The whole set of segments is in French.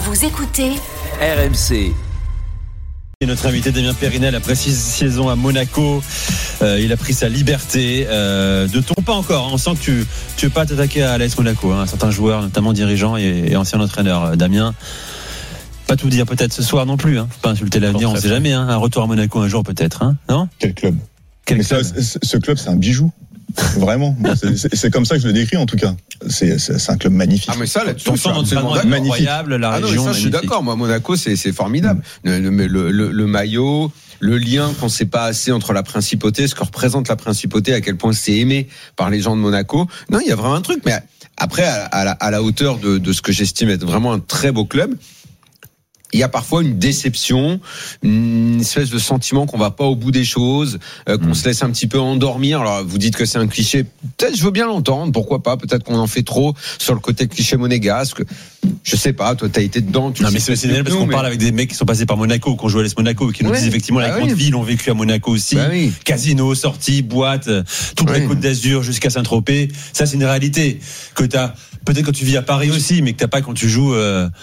Vous écoutez RMC. Et notre invité Damien Périnel, après 6 saisons à Monaco, il a pris sa liberté de ton pas encore. On sent que tu veux pas t'attaquer à l'AS Monaco, hein. Certains joueurs, notamment dirigeants et anciens entraîneurs. Damien, pas tout dire peut-être ce soir non plus, hein. Faut pas insulter l'avenir, on sait jamais, hein. Un retour à Monaco un jour peut-être, hein. Non ? Quel club. Ce club, c'est un bijou. Vraiment, c'est comme ça que je le décris en tout cas. C'est un club magnifique. Ah mais ça, Ton centre d'entraînement est incroyable, la région. Ça, je suis d'accord. Moi, Monaco, c'est formidable. Le maillot, le lien qu'on ne sait pas assez entre la principauté, ce que représente la principauté, à quel point c'est aimé par les gens de Monaco. Non, il y a vraiment un truc. Mais après, à la hauteur de ce que j'estime être vraiment un très beau club, il y a parfois une déception, une espèce de sentiment qu'on va pas au bout des choses, qu'on se laisse un petit peu endormir. Alors vous dites que c'est un cliché, peut-être je veux bien l'entendre, pourquoi pas, peut-être qu'on en fait trop sur le côté cliché monégasque. Je sais pas, toi t'as été dedans. Non mais c'est génial parce qu'on parle avec des mecs qui sont passés par Monaco, qui ont joué à l'AS Monaco, qui nous disent effectivement la grande ville, ont vécu à Monaco aussi, casino, sorties, boîtes, toute la Côte d'Azur jusqu'à Saint-Tropez. Ça c'est une réalité que t'as peut-être quand tu vis à Paris aussi, mais que t'as pas quand tu joues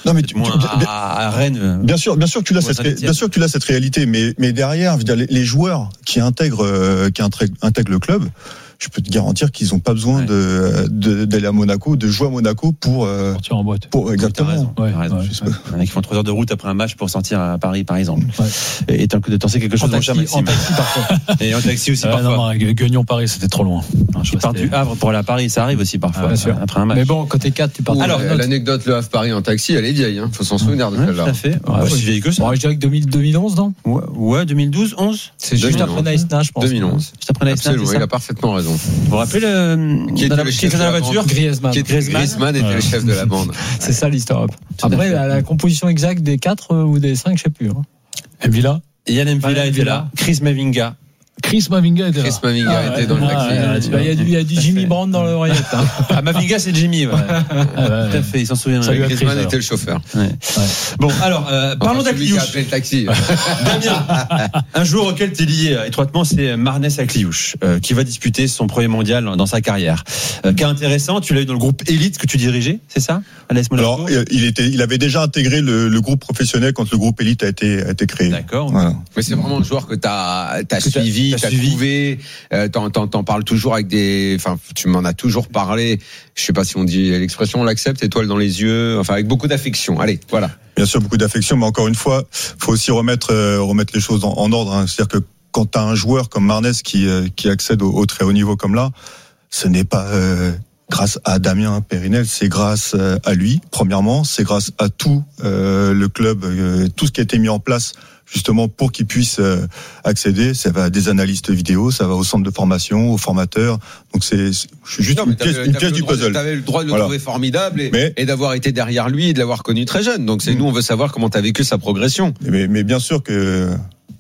à Rennes. Bien sûr que tu l'as cette réalité, mais derrière, je veux dire, les joueurs qui intègrent le club, je peux te garantir qu'ils n'ont pas besoin d'aller à Monaco, de jouer à Monaco pour sortir en boîte. Exactement. T'as raison. Il y en a qui font 3 heures de route après un match pour sortir à Paris, par exemple. Ouais. Et t'en sais quelque chose en taxi parfois. Et en taxi aussi parfois. Non, Guignon-Paris, c'était trop loin. Tu pars du Havre pour aller à Paris, ça arrive aussi parfois. Après un match. Mais bon, côté 4, tu pars. Alors, l'anecdote Le Havre-Paris en taxi, elle est vieille. Faut s'en souvenir de celle-là. Tout à fait. C'est vieille que ça. Je dirais que 2011, non ? Ouais, 202012, 11. C'est juste après Naïsna, je pense. 2011. Juste après Naïsna. Absolument, il a parfaitement raison. Vous vous rappelez qui était dans la voiture? Griezmann était le chef de la bande. C'est ça l'histoire. Après, la composition exacte des 4 ou des 5, je sais plus. Mvila. Yann Mvila était là. Chris Mavinga était dans le taxi. Il y a du Jimmy Brand dans l'oreillette. Mavinga, c'est Jimmy. Tout à fait, il s'en souvient. Griezmann était le chauffeur. Bon, alors, parlons d'Akliouche. Le taxi. Damien, un joueur auquel tu es lié étroitement, c'est Marnès Akliouche, qui va disputer son premier mondial dans sa carrière. Cas intéressant, tu l'as eu dans le groupe élite que tu dirigeais, c'est ça, à l'AS Monaco? Alors, il avait déjà intégré le groupe professionnel quand le groupe élite a été créé. D'accord. Voilà. Mais c'est vraiment le joueur que t'as suivi. T'as trouvé, t'en parles toujours tu m'en as toujours parlé. Je sais pas si on dit l'expression, on l'accepte, étoile dans les yeux, avec beaucoup d'affection. Allez, voilà. Bien sûr, beaucoup d'affection, mais encore une fois, faut aussi remettre les choses en ordre, hein. C'est-à-dire que quand t'as un joueur comme Marnès qui accède au très haut niveau comme là, ce n'est pas grâce à Damien Périnel, c'est grâce à lui. Premièrement, c'est grâce à tout le club, tout ce qui a été mis en place justement pour qu'ils puissent accéder. Ça va des analystes vidéo, ça va au centre de formation, aux formateurs. Donc c'est juste une pièce du puzzle. Tu avais le droit de le trouver formidable et d'avoir été derrière lui et de l'avoir connu très jeune. Donc nous, on veut savoir comment tu as vécu sa progression. Mais bien sûr que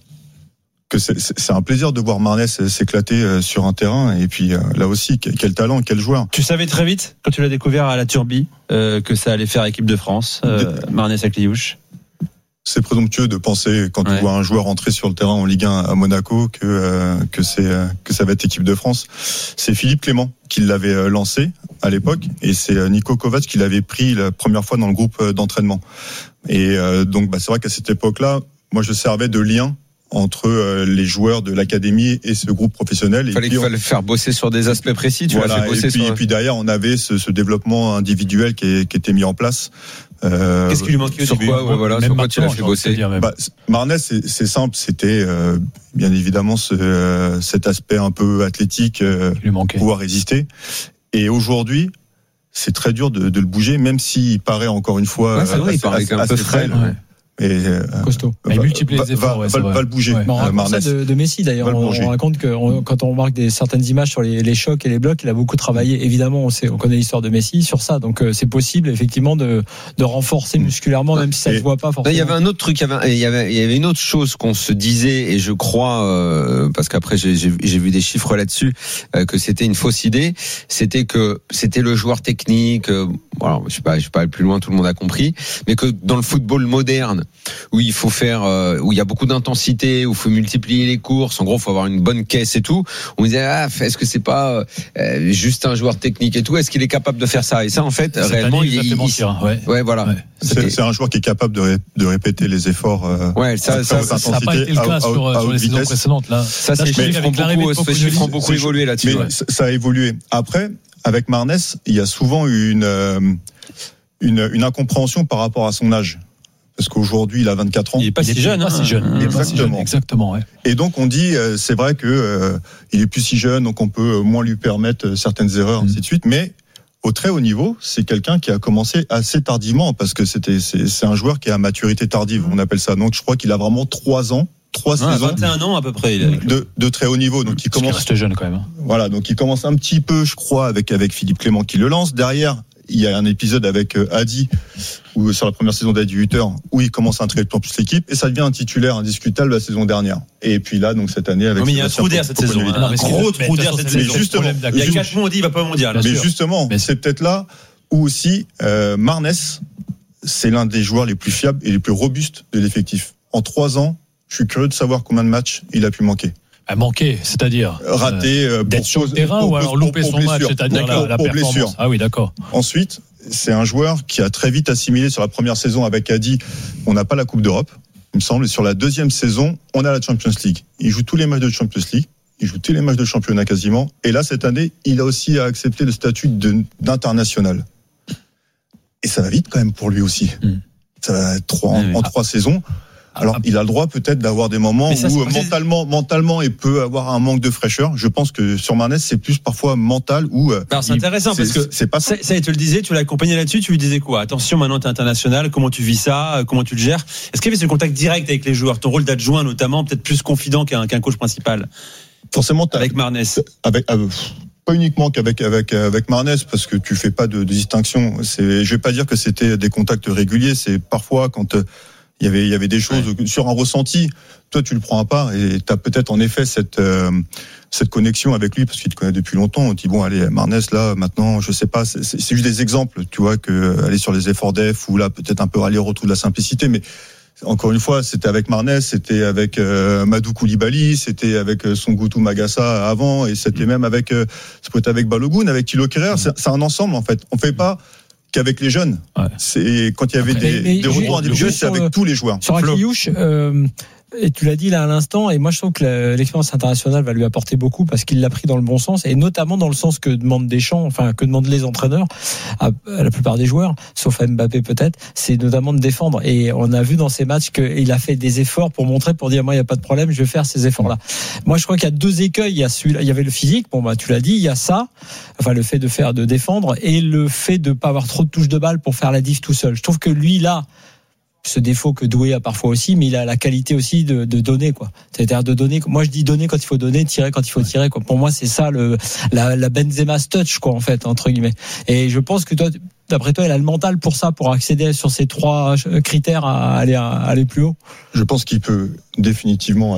c'est un plaisir de voir Marnès s'éclater sur un terrain. Et puis là aussi, quel talent, quel joueur. Tu savais très vite, quand tu l'as découvert à la Turbie, que ça allait faire équipe de France, Marnès Akliouche? C'est présomptueux de penser, quand tu vois un joueur entrer sur le terrain en Ligue 1 à Monaco, que ça va être équipe de France. C'est Philippe Clément qui l'avait lancé à l'époque, et c'est Niko Kovac qui l'avait pris la première fois dans le groupe d'entraînement. Et donc, c'est vrai qu'à cette époque-là, moi, je servais de lien entre les joueurs de l'académie et ce groupe professionnel. Il fallait faire bosser sur des aspects précis. Et puis derrière, on avait ce développement individuel qui était mis en place. Qu'est-ce qui lui manquait sur quoi tu l'as fait bosser? Marnès, c'est simple, c'était bien évidemment cet aspect un peu athlétique, pouvoir résister. Et aujourd'hui, c'est très dur de le bouger, même s'il paraît encore une fois il paraît un peu frêle. Costaud. Il multiplie les efforts. Va le bouger. On raconte ça de Messi d'ailleurs. On raconte que quand on remarque certaines images sur les chocs et les blocs, il a beaucoup travaillé. Évidemment, on connaît l'histoire de Messi sur ça. Donc c'est possible effectivement de renforcer musculairement, même si ça ne se voit pas forcément. Il y avait un autre truc, il y avait une autre chose qu'on se disait, et je crois, parce qu'après j'ai vu des chiffres là-dessus, que c'était une fausse idée. C'était que c'était le joueur technique. Voilà, je sais pas aller plus loin, tout le monde a compris. Mais que dans le football moderne, où il faut faire, où il y a beaucoup d'intensité, où il faut multiplier les courses. En gros, il faut avoir une bonne caisse et tout. On me disait, est-ce que c'est pas juste un joueur technique et tout? Est-ce qu'il est capable de faire ça? Et ça, en fait, réellement, ouais, voilà. Ouais. C'est un joueur qui est capable de répéter les efforts. Ça n'a pas été le cas sur les saisons précédentes. Là, ça, ces chiffres ont beaucoup évolué là-dessus. Mais ça a évolué. Après, avec Marnes, il y a souvent une incompréhension par rapport à son âge. Parce qu'aujourd'hui, il a 24 ans. Il est pas si jeune. Exactement. Ouais. Et donc, on dit, c'est vrai que il est plus si jeune, donc on peut moins lui permettre certaines erreurs, ainsi de suite. Mais au très haut niveau, c'est quelqu'un qui a commencé assez tardivement, parce que c'est un joueur qui a maturité tardive, on appelle ça. Donc, je crois qu'il a vraiment 3 saisons. 21 ans à peu près. De très haut niveau. Donc, il commence. Il reste jeune quand même. Voilà. Donc, il commence un petit peu, je crois, avec Philippe Clément qui le lance. Derrière, il y a un épisode avec Hadi, où sur la première saison d'Hadi Hutter, où il commence à intégrer de plus en plus l'équipe, et ça devient un titulaire indiscutable la saison dernière. Et puis là, donc cette année, avec. Mais il y a un trou d'air cette saison. Un gros trou d'air cette saison. Justement, il y a 4 mois, on dit il va pas au mondial. Mais justement, c'est peut-être là où aussi Marnes, c'est l'un des joueurs les plus fiables et les plus robustes de l'effectif. En 3 ans, je suis curieux de savoir combien de matchs il a pu manquer. À manquer, c'est-à-dire rater d'être sur le terrain ou alors louper son match, c'est-à-dire la performance. Blessure. Ah oui, d'accord. Ensuite, c'est un joueur qui a très vite assimilé sur la première saison avec Hadi. On n'a pas la Coupe d'Europe, il me semble. Et sur la deuxième saison, on a la Champions League. Il joue tous les matchs de Champions League. Il joue tous les matchs de championnat quasiment. Et là, cette année, il a aussi accepté le statut d'international. Et ça va vite quand même pour lui aussi. Ça va être en 3 saisons. Alors, il a le droit peut-être d'avoir des moments où mentalement, il peut avoir un manque de fraîcheur. Je pense que sur Marnes, c'est plus parfois mental ou. Alors, c'est intéressant parce que c'est pas ça. Tu le disais, tu l'as accompagné là-dessus. Tu lui disais quoi? Attention, maintenant t'es international. Comment tu vis ça? Comment tu le gères? Est-ce qu'il y avait ce contact direct avec les joueurs? Ton rôle d'adjoint, notamment, peut-être plus confident qu'un coach principal. Forcément, avec Marnes. Pas uniquement qu'avec Marnes, parce que tu fais pas de distinction. Je vais pas dire que c'était des contacts réguliers. C'est parfois quand il y avait des choses sur un ressenti. Toi, tu le prends à part et tu as peut-être en effet cette connexion avec lui parce qu'il te connaît depuis longtemps. On dit bon, allez, Marnes, là, maintenant, je sais pas, c'est juste des exemples, tu vois, que aller sur les efforts def ou là, peut-être un peu aller au retour de la simplicité, mais encore une fois, c'était avec Marnes, c'était avec Madou Koulibaly, c'était avec Songoutou Magassa avant, et c'était même avec ça peut être avec Balogun, avec Thilo Kehrer. C'est un ensemble en fait. On fait pas qu'avec les jeunes. C'est quand il y avait des retours individuels, c'est avec tous les joueurs. Sur Akliouche, et tu l'as dit là à l'instant, et moi je trouve que l'expérience internationale va lui apporter beaucoup parce qu'il l'a pris dans le bon sens, et notamment dans le sens que demandent Deschamps, enfin que demandent les entraîneurs à la plupart des joueurs, sauf à Mbappé peut-être, c'est notamment de défendre. Et on a vu dans ces matchs qu'il a fait des efforts pour montrer, pour dire moi il n'y a pas de problème, je vais faire ces efforts-là. Moi je crois qu'il y a 2 écueils, il y a celui-là, il y avait le physique, bon bah tu l'as dit, il y a ça, enfin le fait de défendre et le fait de pas avoir trop de touches de balle pour faire la diff tout seul. Je trouve que lui là, ce défaut que Doué a parfois aussi, mais il a la qualité aussi de donner, quoi. C'est-à-dire de donner. Moi, je dis donner quand il faut donner, tirer quand il faut tirer, quoi. Pour moi, c'est ça la Benzema's touch, quoi, en fait, entre guillemets. Et je pense que toi, d'après toi, il a le mental pour ça, pour accéder sur ces 3 critères à aller plus haut. Je pense qu'il peut définitivement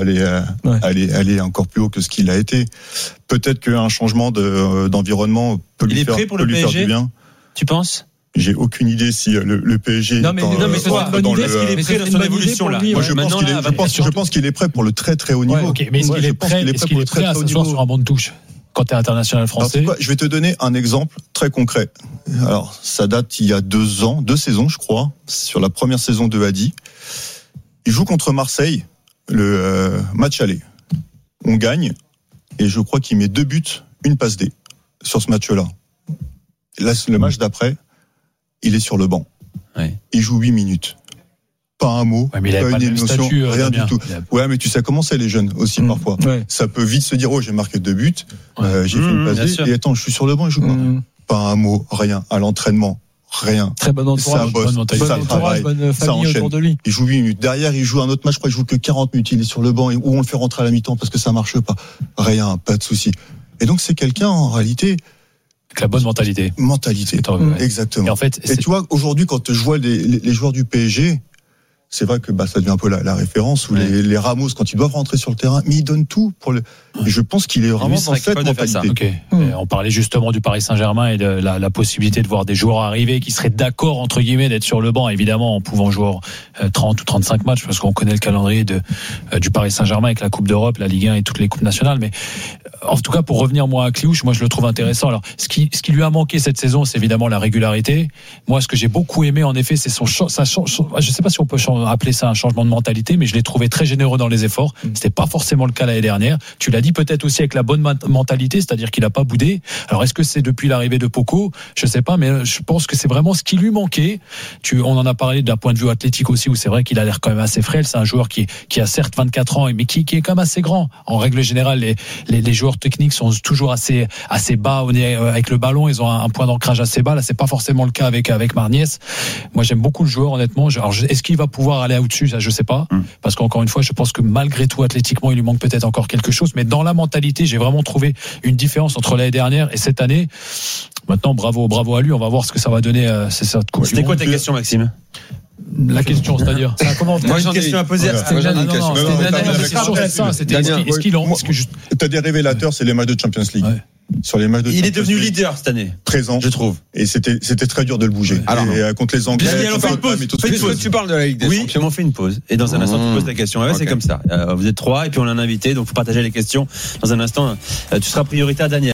aller encore plus haut que ce qu'il a été. Peut-être qu'un changement d'environnement peut lui faire du bien. Tu penses? J'ai aucune idée si le PSG. Non mais c'est une bonne idée. Est-ce qu'il est prêt dans son évolution là? Moi, je pense qu'il est prêt pour le très très haut niveau. Ok, mais est-ce qu'il est prêt à s'asseoir sur un banc de touche quand tu es international français? Alors, je vais te donner un exemple très concret. Alors, ça date il y a 2 saisons, je crois, sur la première saison de Hadi. Il joue contre Marseille, le match aller. On gagne et je crois qu'il met 2 buts, 1 passe D sur ce match-là. Là, le match d'après, il est sur le banc. Il joue 8 minutes. Pas un mot, pas une émotion, rien du tout. Ouais, mais tu sais comment c'est les jeunes aussi parfois. Ça peut vite se dire, oh, j'ai marqué 2 buts, j'ai fait une passe D, et attends, je suis sur le banc, il joue quoi? Pas un mot, rien. À l'entraînement, rien. Très bon entourage, ça bosse, ça travaille, bonne ça famille enchaîne. autour de lui. Il joue 8 minutes. Derrière, il joue un autre match, je crois, il joue que 40 minutes, il est sur le banc, ou on le fait rentrer à la mi-temps parce que ça marche pas. Rien, pas de souci. Et donc, c'est quelqu'un, en réalité, avec la bonne mentalité. Exactement. Et en fait, tu vois, aujourd'hui, quand je vois les joueurs du PSG, c'est vrai que ça devient un peu la référence où les Ramos, quand ils doivent rentrer sur le terrain, mais ils donnent tout pour le. Et je pense qu'il est vraiment dans cette mentalité. Okay. On parlait justement du Paris Saint-Germain et de la possibilité de voir des joueurs arriver qui seraient d'accord entre guillemets d'être sur le banc, évidemment en pouvant jouer 30 ou 35 matchs, parce qu'on connaît le calendrier du Paris Saint-Germain avec la Coupe d'Europe, la Ligue 1 et toutes les coupes nationales. Mais en tout cas, pour revenir à Kliouche, moi je le trouve intéressant. Alors ce qui lui a manqué cette saison, c'est évidemment la régularité. Moi, ce que j'ai beaucoup aimé en effet, c'est je sais pas si on peut appeler ça un changement de mentalité, mais je l'ai trouvé très généreux dans les efforts. C'était pas forcément le cas l'année dernière. Tu l'as dit, peut-être aussi avec la bonne mentalité, c'est-à-dire qu'il a pas boudé. Alors est-ce que c'est depuis l'arrivée de Poko? Je sais pas, mais je pense que c'est vraiment ce qui lui manquait. On en a parlé d'un point de vue athlétique aussi, où c'est vrai qu'il a l'air quand même assez frêle. C'est un joueur qui a certes 24 ans, mais qui est quand même assez grand. En règle générale, les joueurs techniques sont toujours assez bas avec le ballon. Ils ont un point d'ancrage assez bas. Là, c'est pas forcément le cas avec Marniès. Moi, j'aime beaucoup le joueur, honnêtement. Alors, est-ce qu'il va pouvoir aller au-dessus? Ça, je sais pas. Parce qu'encore une fois, je pense que malgré tout, athlétiquement, il lui manque peut-être encore quelque chose. Mais dans la mentalité, j'ai vraiment trouvé une différence entre l'année dernière et cette année. Maintenant, bravo à lui. On va voir ce que ça va donner. C'était quoi ta question, Maxime? La question, c'est-à-dire, c'est un commentaire. Moi, j'ai une question à poser. T'as des révélateurs, c'est les matchs de Champions League. Ouais. Sur les matchs de il est devenu leader cette année. Présent, je trouve. Et c'était très dur de le bouger. Alors, et contre les Anglais. On fait une pause. Tu parles de la Ligue des Champions. Oui, on fait une pause. Et dans un instant, tu poses ta question. Ouais, okay. C'est comme ça. Vous êtes 3 et puis on a un invité, donc faut partager les questions. Dans un instant, tu seras prioritaire, Daniel.